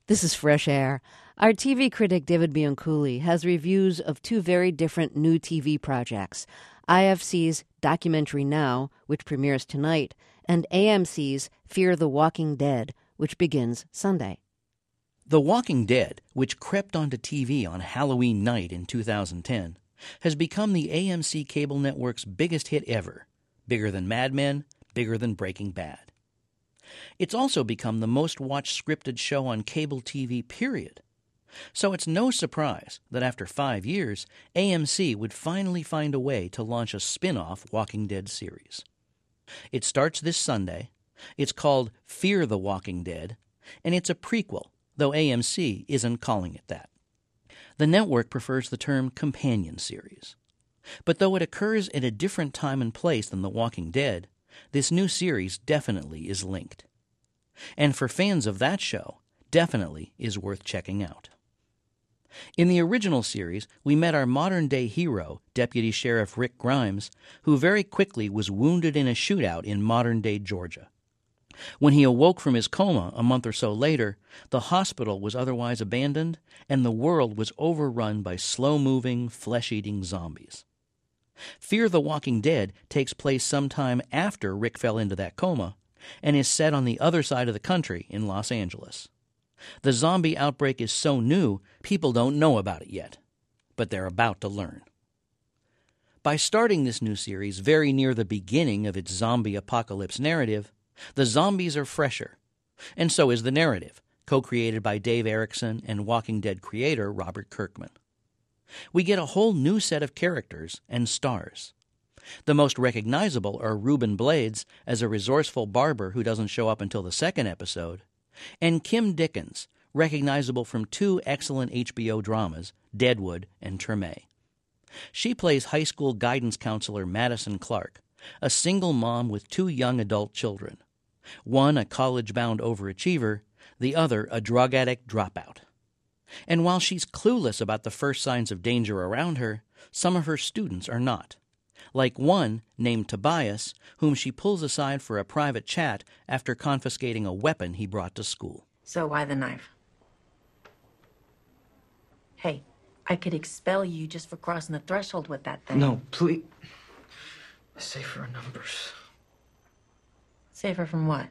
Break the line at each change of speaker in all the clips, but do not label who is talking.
This is Fresh Air. Our TV critic David Bianculli has reviews of two very different new TV projects, IFC's Documentary Now, which premieres tonight, and AMC's Fear the Walking Dead, which begins Sunday.
The Walking Dead, which crept onto TV on Halloween night in 2010, has become the AMC cable network's biggest hit ever, bigger than Mad Men, bigger than Breaking Bad. It's also become the most watched scripted show on cable TV, period. So it's no surprise that after 5 years, AMC would finally find a way to launch a spin-off Walking Dead series. It starts this Sunday. It's called Fear the Walking Dead, and it's a prequel, though AMC isn't calling it that. The network prefers the term companion series. But though it occurs at a different time and place than The Walking Dead, this new series definitely is linked. And for fans of that show, definitely is worth checking out. In the original series, we met our modern-day hero, Deputy Sheriff Rick Grimes, who very quickly was wounded in a shootout in modern-day Georgia. When he awoke from his coma a month or so later, the hospital was otherwise abandoned, and the world was overrun by slow-moving, flesh-eating zombies. Fear the Walking Dead takes place sometime after Rick fell into that coma, and is set on the other side of the country in Los Angeles. The zombie outbreak is so new, people don't know about it yet, but they're about to learn. By starting this new series very near the beginning of its zombie apocalypse narrative, the zombies are fresher, and so is the narrative, co-created by Dave Erickson and Walking Dead creator Robert Kirkman. We get a whole new set of characters and stars. The most recognizable are Ruben Blades as a resourceful barber who doesn't show up until the second episode, and Kim Dickens, recognizable from two excellent HBO dramas, Deadwood and Treme. She plays high school guidance counselor Madison Clark, a single mom with two young adult children, one a college-bound overachiever, the other a drug addict dropout. And while she's clueless about the first signs of danger around her, some of her students are not. Like one named Tobias, whom she pulls aside for a private chat after confiscating a weapon he brought to school.
So why the knife? Hey, I could expel you just for crossing the threshold with that thing.
No, please. Safer numbers.
Safer from what?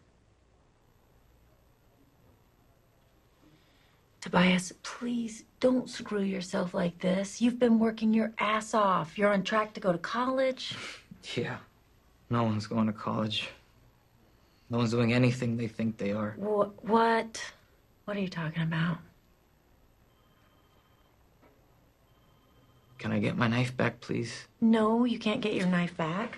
Tobias, please don't screw yourself like this. You've been working your ass off. You're on track to go to college.
Yeah. No one's going to college. No one's doing anything they think they are.
What? What are you talking about?
Can I get my knife back, please?
No, you can't get your knife back.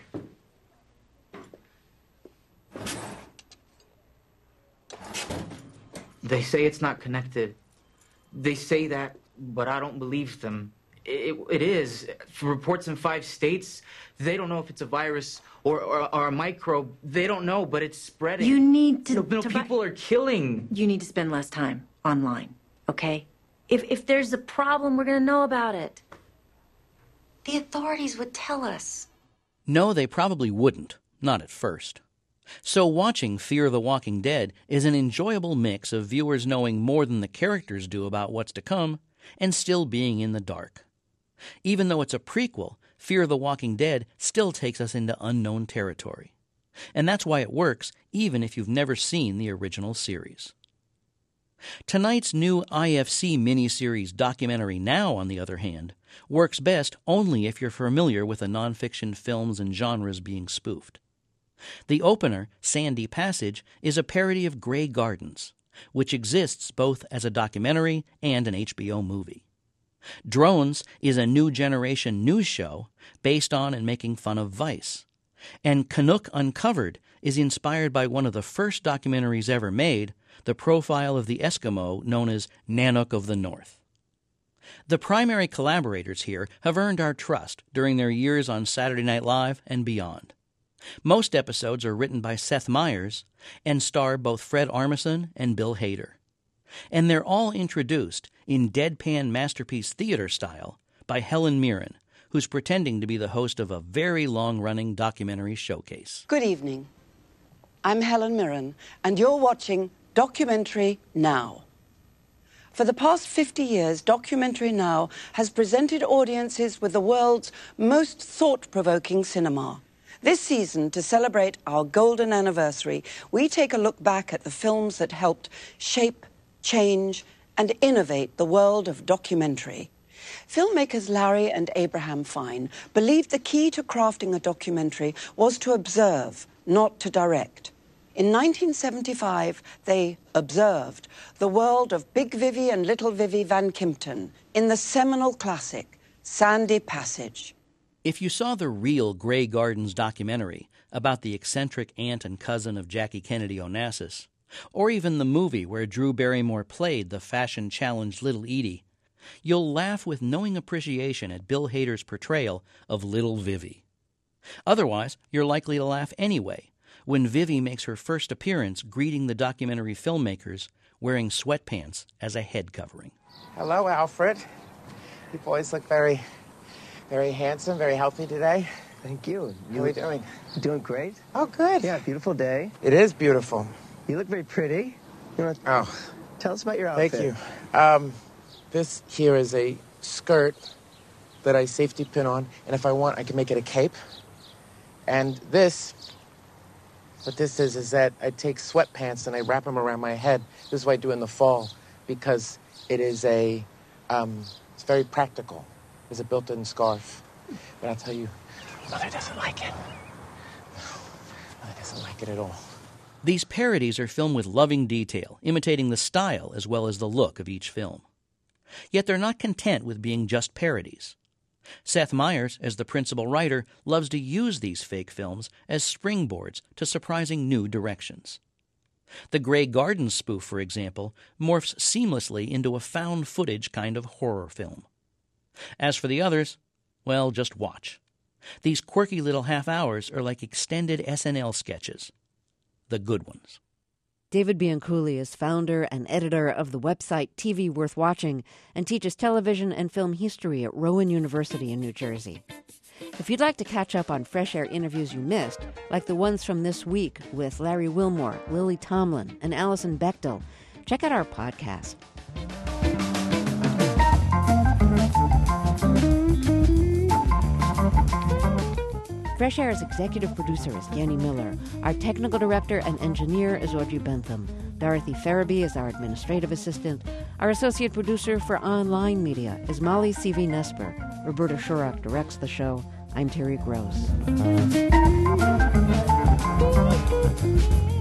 They say it's not connected. They say that, but I don't believe them. It is. For reports in 5 states, they don't know if it's a virus or a microbe. They don't know, but it's spreading.
You need to...
No, people are killing.
You need to spend less time online, okay? If there's a problem, we're going to know about it. The authorities would tell us.
No, they probably wouldn't, not at first. So watching Fear the Walking Dead is an enjoyable mix of viewers knowing more than the characters do about what's to come and still being in the dark. Even though it's a prequel, Fear the Walking Dead still takes us into unknown territory. And that's why it works even if you've never seen the original series. Tonight's new IFC miniseries Documentary Now, on the other hand, works best only if you're familiar with the nonfiction films and genres being spoofed. The opener, Sandy Passage, is a parody of Grey Gardens, which exists both as a documentary and an HBO movie. Drones is a new generation news show based on and making fun of Vice. And Canuck Uncovered is inspired by one of the first documentaries ever made, the profile of the Eskimo known as Nanook of the North. The primary collaborators here have earned our trust during their years on Saturday Night Live and beyond. Most episodes are written by Seth Meyers and star both Fred Armisen and Bill Hader. And they're all introduced in deadpan masterpiece theater style by Helen Mirren, who's pretending to be the host of a very long-running documentary showcase.
Good evening. I'm Helen Mirren, and you're watching Documentary Now. For the past 50 years, Documentary Now has presented audiences with the world's most thought-provoking cinema. This season, to celebrate our golden anniversary, we take a look back at the films that helped shape, change, and innovate the world of documentary. Filmmakers Larry and Abraham Fine believed the key to crafting a documentary was to observe, not to direct. In 1975, they observed the world of Big Vivi and Little Vivi Van Kimpton in the seminal classic, Sandy Passage.
If you saw the real Grey Gardens documentary about the eccentric aunt and cousin of Jackie Kennedy Onassis, or even the movie where Drew Barrymore played the fashion-challenged Little Edie, you'll laugh with knowing appreciation at Bill Hader's portrayal of Little Vivi. Otherwise, you're likely to laugh anyway when Vivi makes her first appearance greeting the documentary filmmakers wearing sweatpants as a head covering.
Hello, Alfred. You boys look very handsome, very healthy today.
Thank you.
How are we doing?
Doing great.
Oh, good.
Yeah, beautiful day.
It is beautiful.
You look very pretty. Tell us about your outfit.
Thank you. This here is a skirt that I safety pin on, and if I want, I can make it a cape. And what this is that I take sweatpants and I wrap them around my head. This is what I do in the fall, because it is it's very practical. It's a built-in scarf. But I'll tell you, Mother doesn't like it. Mother doesn't like it at all.
These parodies are filmed with loving detail, imitating the style as well as the look of each film. Yet they're not content with being just parodies. Seth Meyers, as the principal writer, loves to use these fake films as springboards to surprising new directions. The Grey Gardens spoof, for example, morphs seamlessly into a found footage kind of horror film. As for the others, well, just watch. These quirky little half-hours are like extended SNL sketches. The good ones.
David Bianculli is founder and editor of the website TV Worth Watching and teaches television and film history at Rowan University in New Jersey. If you'd like to catch up on Fresh Air interviews you missed, like the ones from this week with Larry Wilmore, Lily Tomlin, and Alison Bechtel, check out our podcast. Fresh Air's executive producer is Yanni Miller. Our technical director and engineer is Audrey Bentham. Dorothy Farabee is our administrative assistant. Our associate producer for online media is Molly C.V. Nesper. Roberta Shurock directs the show. I'm Terry Gross.